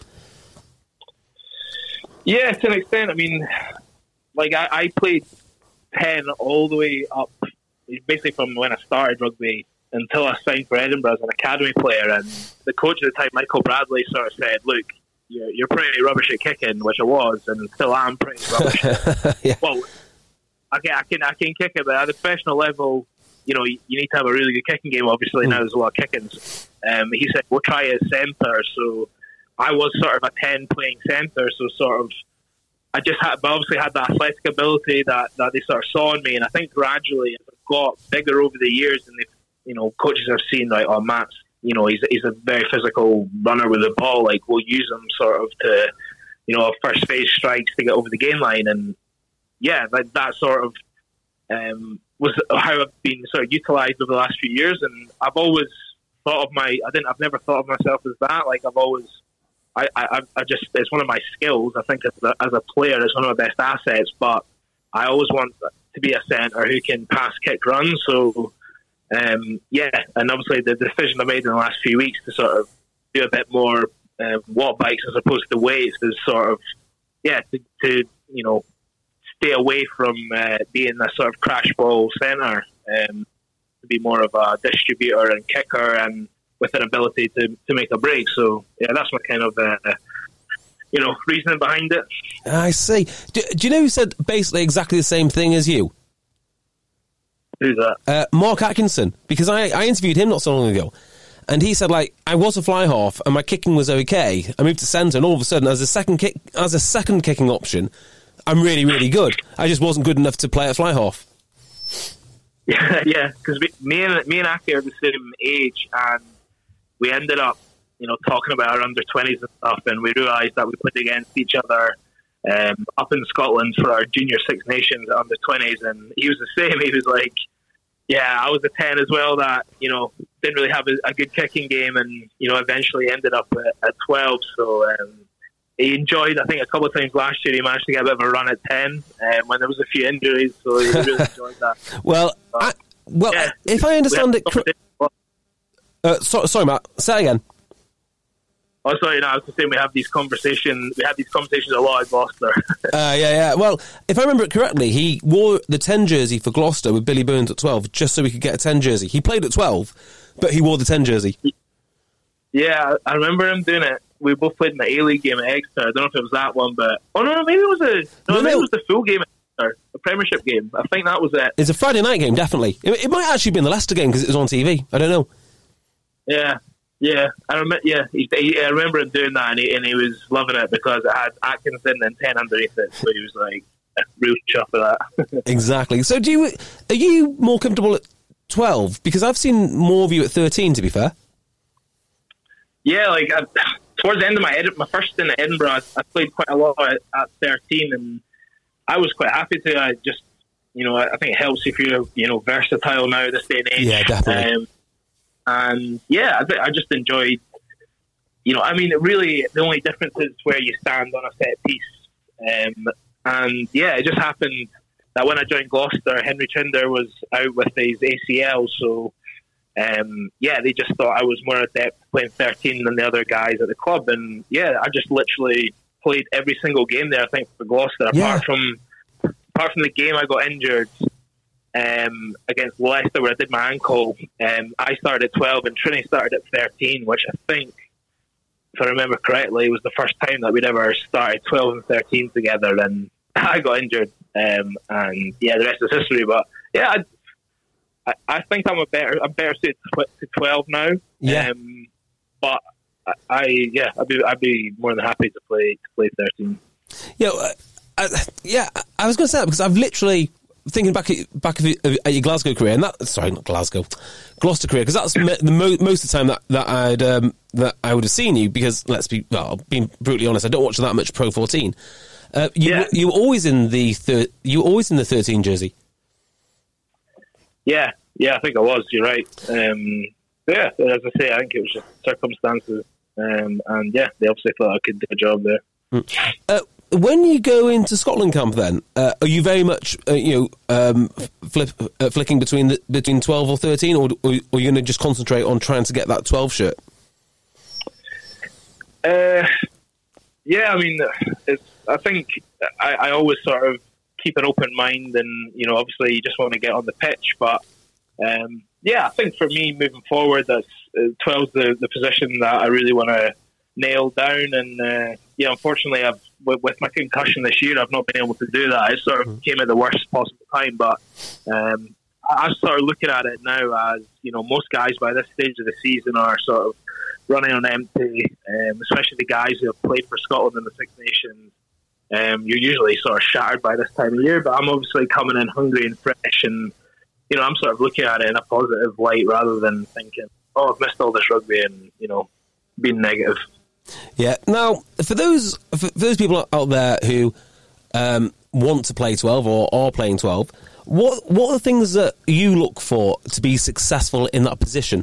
Yeah, to an extent. I mean, like I, I played ten all the way up, basically from when I started rugby until I signed for Edinburgh as an academy player. And the coach at the time, Michael Bradley, sort of said, look, you're, you're pretty rubbish at kicking, which I was, and still am pretty rubbish. yeah. Well, okay, I can, I can kick it, but at a professional level, you know, you need to have a really good kicking game. Obviously, mm. now there's a lot of kickings. Um, he said, we'll try a centre. So I was sort of a ten playing centre. So sort of, I just had, but obviously had that athletic ability that, that they sort of saw in me. And I think gradually as I've got bigger over the years, and they, you know, coaches have seen like, oh, Matt's, you know, he's he's a very physical runner with the ball. Like we'll use him sort of to, you know, first phase strikes to get over the game line. And yeah, that that sort of. Um, was how I've been sort of utilised over the last few years, and I've always thought of my I didn't I've never thought of myself as that. Like I've always I, I, I just it's one of my skills. I think as a, as a player it's one of my best assets, but I always want to be a centre who can pass, kick, run. So um, yeah, and obviously the decision I made in the last few weeks to sort of do a bit more um, watt bikes as opposed to weights is sort of yeah to, to you know stay away from uh, being a sort of crash ball centre, um, to be more of a distributor and kicker and with an ability to, to make a break. So, yeah, that's my kind of, uh, you know, reasoning behind it. I see. Do, do you know who said basically exactly the same thing as you? Who's that? Uh, Mark Atkinson, because I, I interviewed him not so long ago. And he said, like, I was a fly half and my kicking was okay. I moved to centre and all of a sudden, as a second kick, as a second kicking option, I'm really, really good. I just wasn't good enough to play at fly half. Yeah, yeah, because me and me and Aki are the same age, and we ended up, you know, talking about our under twenties and stuff, and we realised that we played against each other um, up in Scotland for our junior Six Nations under twenties, and he was the same. He was like, "Yeah, I was a ten as well. That you know didn't really have a, a good kicking game, and you know eventually ended up at, at twelve." So. Um, He enjoyed, I think, a couple of times last year, he managed to get a bit of a run at ten um, when there was a few injuries, so he really enjoyed that. Well, but, I, well, yeah, if I understand it... Cr- uh, so, sorry, Matt, say it again. Oh, sorry, no, I was just saying we have these conversations, we have these conversations a lot at Gloucester. uh, yeah, yeah. Well, if I remember it correctly, he wore the ten jersey for Gloucester with Billy Burns at twelve, just so he could get a ten jersey. He played at twelve, but he wore the ten jersey. Yeah, I remember him doing it. We both played in the A-League game at Exeter. I don't know if it was that one, but... Oh, no, maybe it was a... No, no, maybe no. it was the full game at Exeter, the Premiership game. I think that was it. It's a Friday night game, definitely. It, it might actually be in the Leicester game because it was on T V. I don't know. Yeah, yeah. I remember Yeah, he, he, I remember him doing that, and he, and he was loving it because it had Atkinson and ten underneath it, so he was like, real chuffed with that. Exactly. So do you... Are you more comfortable at twelve? Because I've seen more of you at thirteen, to be fair. Yeah, like... I, Towards the end of my Ed- my first stint at Edinburgh, I, I played quite a lot at, at thirteen, and I was quite happy to. I just, you know, I, I think it helps if you're, you know, versatile now this day and age. Yeah, definitely. Um, and yeah, I, I just enjoyed, you know, I mean, really, the only difference is where you stand on a set piece. Um, and yeah, it just happened that when I joined Gloucester, Henry Trinder was out with his A C L, so. Um, yeah, they just thought I was more adept playing thirteen than the other guys at the club, and yeah, I just literally played every single game there. I think for Gloucester, yeah. apart from apart from the game I got injured, um, against Leicester where I did my ankle. Um, I started at twelve and Trini started at thirteen, which I think, if I remember correctly, was the first time that we'd ever started twelve and thirteen together. And I got injured, um, and yeah, the rest is history. But yeah, I, I think I'm a better, I'm better suited to twelve now. Yeah. Um, but I, I, yeah, I'd be, I'd be more than happy to play to play thirteen. Yeah, uh, I, yeah. I was going to say that because I've literally thinking back at back at your Glasgow career, and that sorry, not Glasgow, Gloucester career, because that's the mo- most of the time that that I'd um, that I would have seen you. Because let's be well, being brutally honest, I don't watch that much Pro fourteen. Uh, you yeah. you were always in the thir- you were always in the thirteen jersey. Yeah, yeah, I think I was. You're right. Um, yeah, as I say, I think it was just circumstances, um, and yeah, they obviously thought I could do a job there. Mm. Uh, when you go into Scotland camp, then uh, are you very much uh, you know um, flip, uh, flicking between the, between twelve or thirteen, or, or, or are you going to just concentrate on trying to get that twelve shirt? Uh, yeah, I mean, it's, I think I, I always sort of keep an open mind, and you know, obviously, you just want to get on the pitch. But um, yeah, I think for me, moving forward, that's uh, twelve's the, the position that I really want to nail down. And uh, yeah, unfortunately, I've with, with my concussion this year, I've not been able to do that. It sort of mm-hmm. came at the worst possible time. But um, I, I'm sort of looking at it now as, you know, most guys by this stage of the season are sort of running on empty, um, especially the guys who have played for Scotland in the Six Nations. Um, you're usually sort of shattered by this time of year, but I'm obviously coming in hungry and fresh, and you know, I'm sort of looking at it in a positive light rather than thinking, oh, I've missed all this rugby, and you know, being negative. Yeah. Now, for those for those people out there who um, want to play twelve or are playing twelve, what what are the things that you look for to be successful in that position?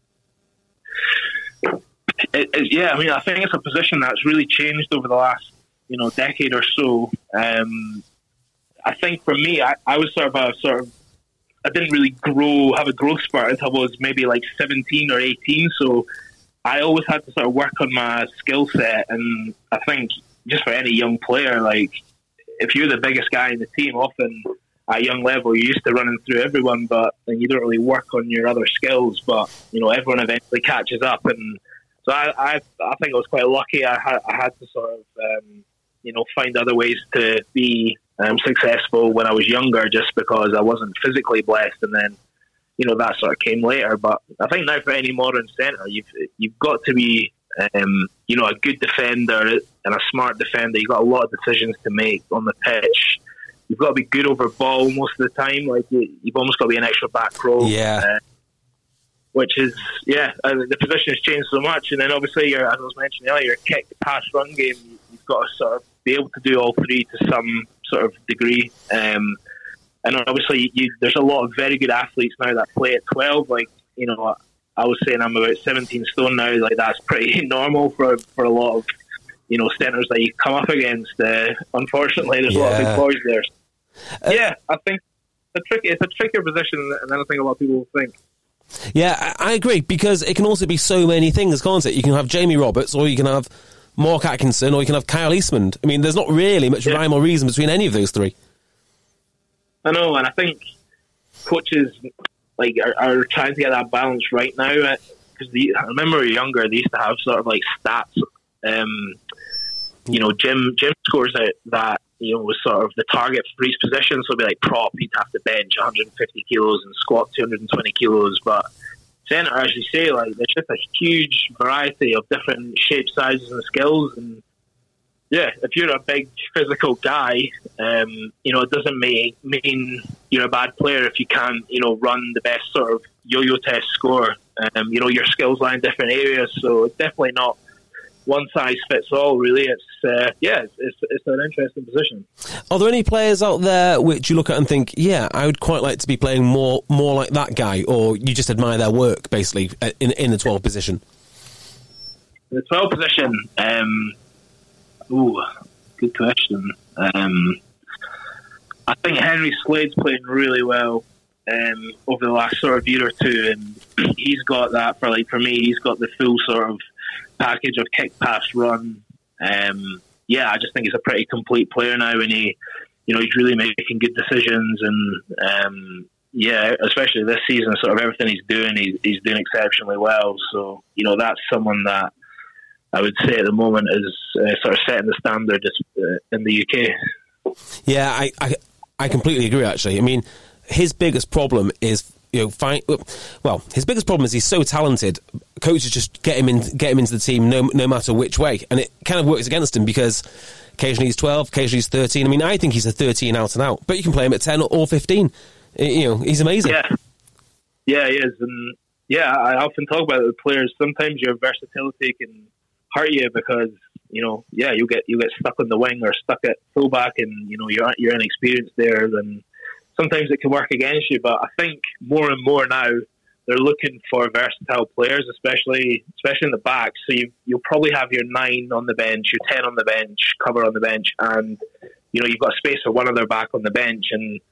It, it, yeah, I mean, I think it's a position that's really changed over the last, you know, decade or so. Um, I think for me, I, I was sort of a sort of, I didn't really grow, have a growth spurt until I was maybe like seventeen or eighteen. So I always had to sort of work on my skill set. And I think just for any young player, like if you're the biggest guy in the team, often at a young level, you're used to running through everyone, but then you don't really work on your other skills. But, you know, everyone eventually catches up. And so I, I, I think I was quite lucky. I had, I had to sort of, um, you know, find other ways to be um, successful when I was younger, just because I wasn't physically blessed, and then, you know, that sort of came later. But I think now for any modern centre, you've you've got to be, um, you know, a good defender and a smart defender. You've got a lot of decisions to make on the pitch. You've got to be good over ball most of the time. Like you, you've almost got to be an extra back row. Yeah. Uh, which is, yeah, uh, the position has changed so much. And then obviously, your, as I was mentioning earlier, your kick, pass, run game, you've got to sort of be able to do all three to some sort of degree. Um, and obviously, you, there's a lot of very good athletes now that play at twelve. Like, you know, I was saying I'm about seventeen stone now. Like, that's pretty normal for for a lot of, you know, centres that you come up against. Uh, unfortunately, there's yeah. a lot of big boys there. Uh, yeah, I think it's a, tricky, it's a trickier position than I think a lot of people think. Yeah, I agree, because it can also be so many things, can't it? You can have Jamie Roberts, or you can have Mark Atkinson, or you can have Kyle Eastman. I mean, there's not really much yeah. rhyme or reason between any of those three. I know, and I think coaches like are, are trying to get that balance right now. Because I remember when we were younger, they used to have sort of like stats. Um, you know, Jim Jim scores out that, you know, was sort of the target for each position. So it'd be like prop, he'd have to bench one hundred fifty kilos and squat two hundred twenty kilos. But centre, as you say, like there's just a huge variety of different shapes, sizes, and skills. And yeah, if you're a big physical guy, um, you know, it doesn't make, mean you're a bad player if you can't, you know, run the best sort of yo-yo test score. Um, you know, your skills lie in different areas, so it's definitely not one size fits all, really. It's uh, yeah, it's, it's it's an interesting position. Are there any players out there which you look at and think, yeah, I would quite like to be playing more more like that guy, or you just admire their work, basically, in in the twelve position? The twelve position, um, ooh, good question. Um, I think Henry Slade's playing really well um, over the last sort of year or two, and he's got that for like for me. He's got the full sort of package of kick, pass, run. Um, yeah, I just think he's a pretty complete player now, and he, you know, he's really making good decisions, and um, yeah, especially this season, sort of everything he's doing, he's, he's doing exceptionally well. So, you know, that's someone that I would say at the moment is uh, sort of setting the standard uh, in the U K. Yeah, I, I I completely agree, actually. I mean, his biggest problem is, you know, find, well, his biggest problem is he's so talented, coaches just get him in, get him into the team no, no matter which way. And it kind of works against him because occasionally he's twelve, occasionally he's thirteen. I mean, I think he's a thirteen out and out, but you can play him at ten or fifteen. You know, he's amazing. Yeah, yeah, he is. And yeah, I often talk about it with players. Sometimes your versatility can hurt you because, you know, yeah, you get you get stuck on the wing or stuck at fullback, and you know you're you're inexperienced there. Then sometimes it can work against you. But I think more and more now they're looking for versatile players, especially especially in the back. So you you'll probably have your nine on the bench, your ten on the bench, cover on the bench, and you know you've got space for one other back on the bench. And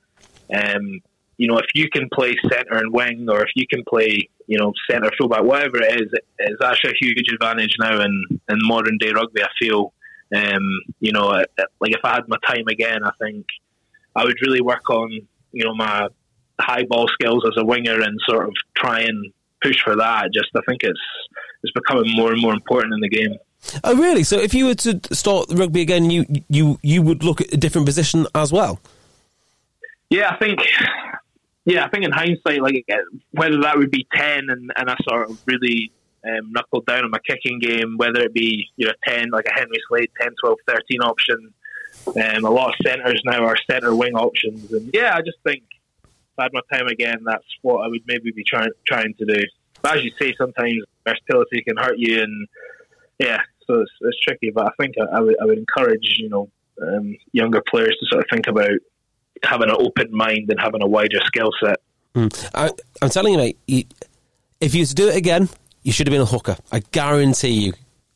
um, you know if you can play centre and wing, or if you can play, you know, centre, fullback, whatever it is, it's actually a huge advantage now in, in modern day rugby, I feel. Um, you know, like if I had my time again, I think I would really work on, you know, my high ball skills as a winger and sort of try and push for that. Just, I think it's it's becoming more and more important in the game. Oh, really? So if you were to start rugby again, you you, you would look at a different position as well? Yeah, I think... Yeah, I think in hindsight, like whether that would be ten and, and I sort of really um, knuckled down on my kicking game, whether it be, you know, ten, like a Henry Slade, ten, twelve, thirteen option. Um, a lot of centres now are centre wing options. And yeah, I just think if I had my time again, that's what I would maybe be trying trying to do. But as you say, sometimes versatility can hurt you, and yeah, so it's, it's tricky. But I think I, I, would, I would encourage, you know, um, younger players to sort of think about having an open mind and having a wider skill set. Mm. I, I'm telling you, mate, you, if you were to do it again, you should have been a hooker. I guarantee you.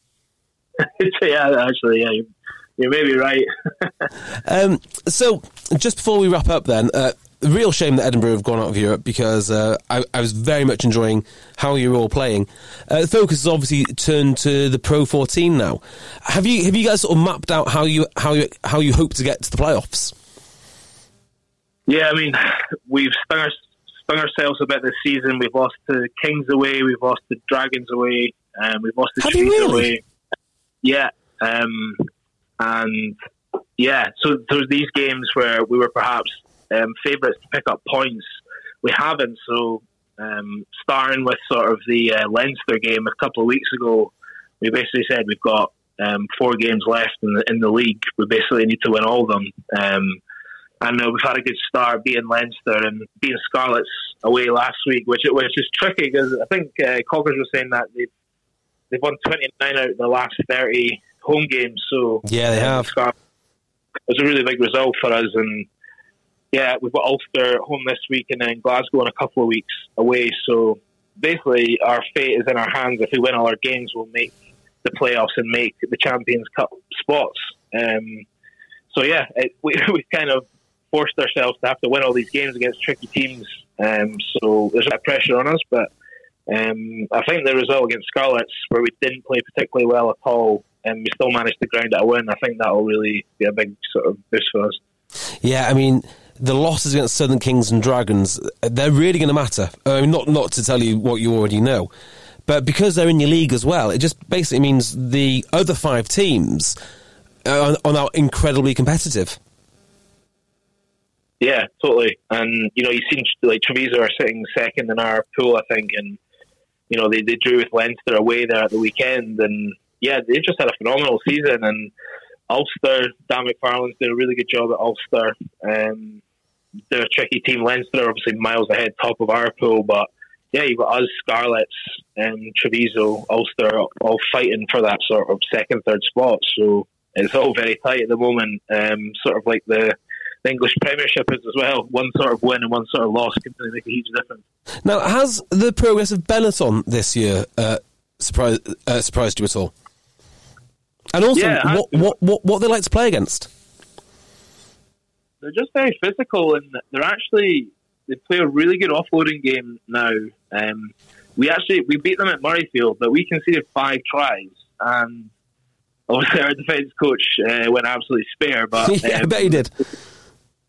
Yeah, actually, yeah, you, you may be right. um, so, just before we wrap up then, uh, real shame that Edinburgh have gone out of Europe, because uh, I, I was very much enjoying how you're all playing. Uh, the focus has obviously turned to the Pro fourteen now. Have you have you guys sort of mapped out how you how you how you hope to get to the playoffs? Yeah, I mean, we've stung, our, stung ourselves a bit this season. We've lost to Kings away, we've lost to Dragons away, um, we've lost to Have Chiefs really? away. Yeah, um, and yeah, so there's these games where we were perhaps um, favourites to pick up points. We haven't, so um, starting with sort of the uh, Leinster game a couple of weeks ago, we basically said we've got um, four games left in the, in the league. We basically need to win all of them. Um, And uh, we've had a good start beating Leinster and beating Scarlets away last week, which which is tricky because I think uh, Cockers was saying that they've, they've won twenty-nine out of the last thirty home games. So yeah, they have. Scarlets, it was a really big result for us. And yeah, we've got Ulster home this week and then Glasgow in a couple of weeks away. So basically our fate is in our hands. If we win all our games, we'll make the playoffs and make the Champions Cup spots. Um, so yeah, it, we, we kind of forced ourselves to have to win all these games against tricky teams. Um, so there's a bit of pressure on us, but um, I think the result against Scarlets, where we didn't play particularly well at all, and we still managed to grind out a win, I think that will really be a big sort of boost for us. Yeah, I mean, the losses against Southern Kings and Dragons, they're really going to matter. I mean, not, not to tell you what you already know, but because they're in your league as well, it just basically means the other five teams are, are now incredibly competitive. Yeah, totally. And, you know, you've seen, like, Treviso are sitting second in our pool, I think, and, you know, they, they drew with Leinster away there at the weekend, and, yeah, they've just had a phenomenal season, and Ulster, Dan McFarland's did a really good job at Ulster. Um, they're a tricky team. Leinster, obviously, miles ahead, top of our pool, but, yeah, you've got us, Scarlets, and Treviso, Ulster, all fighting for that sort of second, third spot, so it's all very tight at the moment, um, sort of like the The English Premiership is as well. One sort of win and one sort of loss can really make a huge difference. Now, has the progress of Benetton this year uh, surprised, uh, surprised you at all? And also, yeah, what, what, what, what they like to play against? They're just very physical, and they're actually, they play a really good offloading game now. Um, we actually, we beat them at Murrayfield, but we conceded five tries, and obviously our defence coach uh, went absolutely spare. But yeah, um, I bet he did.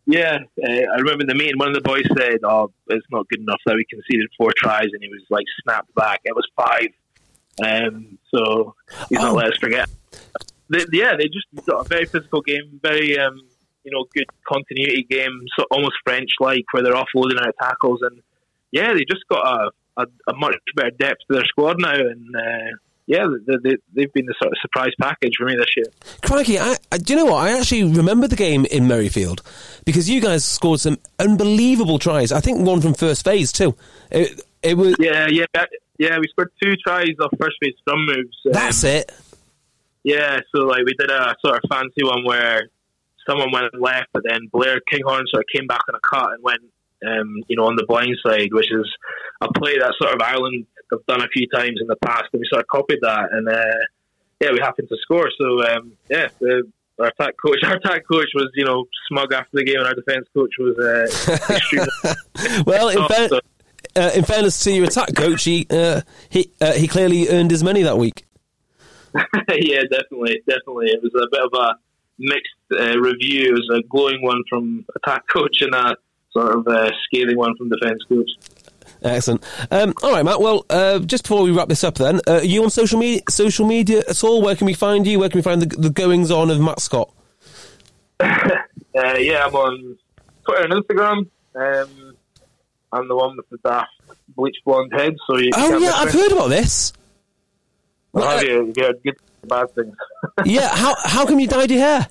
Yeah, uh, I remember in the meeting, one of the boys said, "Oh, it's not good enough that we conceded four tries," and he was like snapped back. It was five, um, so he's not Oh. let us forget. They, yeah, they just got a very physical game, very um, you know, good continuity game, so almost French-like, where they're offloading out tackles, and yeah, they just got a, a, a much better depth to their squad now, and uh, yeah, they, they, they've been the sort of surprise package for me this year. Crikey, I, I, do you know what? I actually remember the game in Merrifield because you guys scored some unbelievable tries. I think one from first phase too. It, it was Yeah, yeah, yeah. We scored two tries off first phase scrum moves. Um, That's it. Yeah, so like we did a sort of fancy one where someone went left, but then Blair Kinghorn sort of came back on a cut and went, um, you know, on the blind side, which is a play that sort of Ireland have done a few times in the past, and we sort of copied that, and uh, yeah, we happened to score. So um, yeah, the, our attack coach, our attack coach was, you know, smug after the game, and our defence coach was uh, extremely. Well, in, tough, fair, so. uh, in fairness to your attack coach, he uh, he uh, he clearly earned his money that week. Yeah, definitely, definitely. It was a bit of a mixed uh, review. It was a glowing one from attack coach and a sort of uh, scathing one from defence coach. Excellent. Um, all right, Matt. Well, uh, just before we wrap this up, then, uh, are you on social media? Social media at all? Where can we find you? Where can we find the, the goings on of Matt Scott? uh, yeah, I'm on Twitter and Instagram. Um, I'm the one with the daft bleach blonde head. So you Oh can't yeah, miss I've me. heard about this. Well, Well, have you? You heard good and bad things. Yeah, how how come you dyed your hair?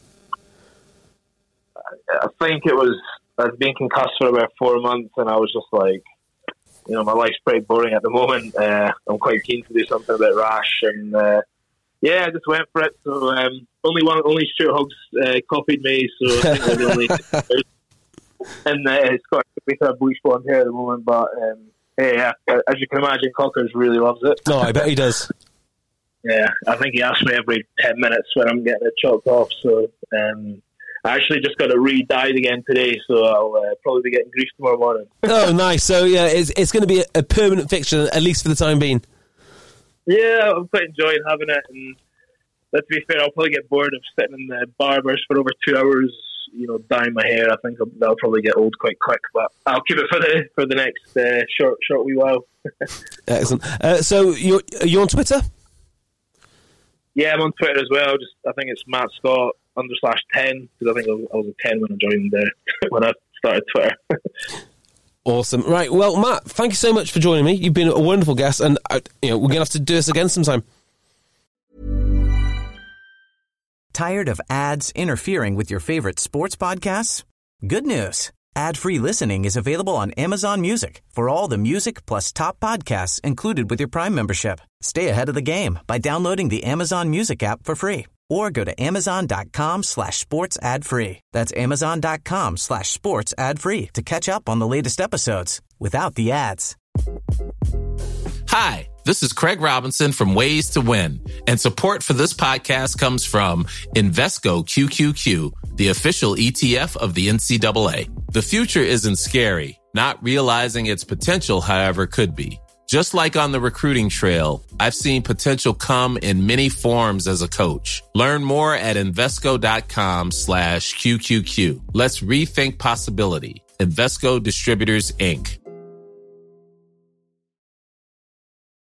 I think it was, I'd been concussed for about four months, and I was just like, you know, my life's pretty boring at the moment. Uh, I'm quite keen to do something a bit rash, and uh, yeah, I just went for it. So um, only one, only Stuart Hoggs uh, copied me, so I think we're the only. And uh, it's got a bit of bleach blonde hair at the moment, but um, hey, yeah, as you can imagine, Cockers really loves it. No, I bet he does. Yeah, I think he asks me every ten minutes when I'm getting it chopped off. So um, I actually just got it re-dyed again today, so I'll uh, probably be getting grief tomorrow morning. Oh, nice. So yeah, it's it's going to be a, a permanent fixture, at least for the time being. Yeah, I'm quite enjoying having it, and let's be fair, I'll probably get bored of sitting in the barbers for over two hours, you know, dyeing my hair. I think I'll, that'll probably get old quite quick, but I'll keep it for the for the next uh, short short wee while. Excellent. Uh, so you're are you on Twitter? Yeah, I'm on Twitter as well. Just I think it's Matt Scott under slash ten, because I think I was, I was a ten when I joined uh, when I started Twitter. Awesome. Right. Well, Matt, thank you so much for joining me. You've been a wonderful guest, and uh, you know we're going to have to do this again sometime. Tired of ads interfering with your favorite sports podcasts? Good news. Ad-free listening is available on Amazon Music for all the music plus top podcasts included with your Prime membership. Stay ahead of the game by downloading the Amazon Music app for free or go to amazon.com slash sports ad free. That's amazon.com slash sports ad free to catch up on the latest episodes without the ads. Hi, this is Craig Robinson from Ways to Win, and support for this podcast comes from Invesco Q Q Q, the official E T F of the N C double A. The future isn't scary. Not realizing its potential, however, could be. Just like on the recruiting trail, I've seen potential come in many forms as a coach. Learn more at Invesco.com slash QQQ. Let's rethink possibility. Invesco Distributors, Incorporated.